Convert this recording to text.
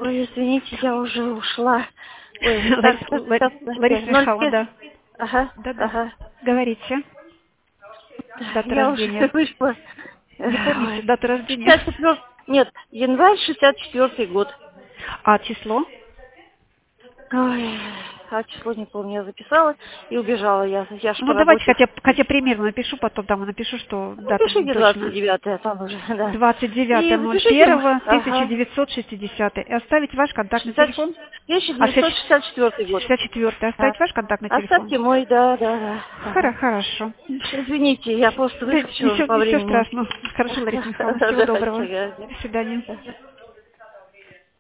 Ой, извините, я уже ушла. Ой, Лариса Михайловна, да. Ага, Да-да. ага. Говорите. Дата Я рождения. уже вышла. Не помните Ой, дату рождения? 64... Нет, январь 64-й год. А число? Ой, а число не помню, я записала и убежала. Я ж по Ну, давайте работе. хотя примерно напишу, потом там напишу, что дата Напишите точно. 29-е, там уже, да. И запишите, ага, 29.01.1960. И оставить ваш контактный 60... телефон. А 1964 год. 64. А, Оставить ваш контактный телефон. оставьте мой, да. Ага. Хорошо. Извините, я просто Да, выскочила по ничего времени. страшного. Хорошо, Лариса Михайловна. Всего Да, доброго. всё, До свидания. да.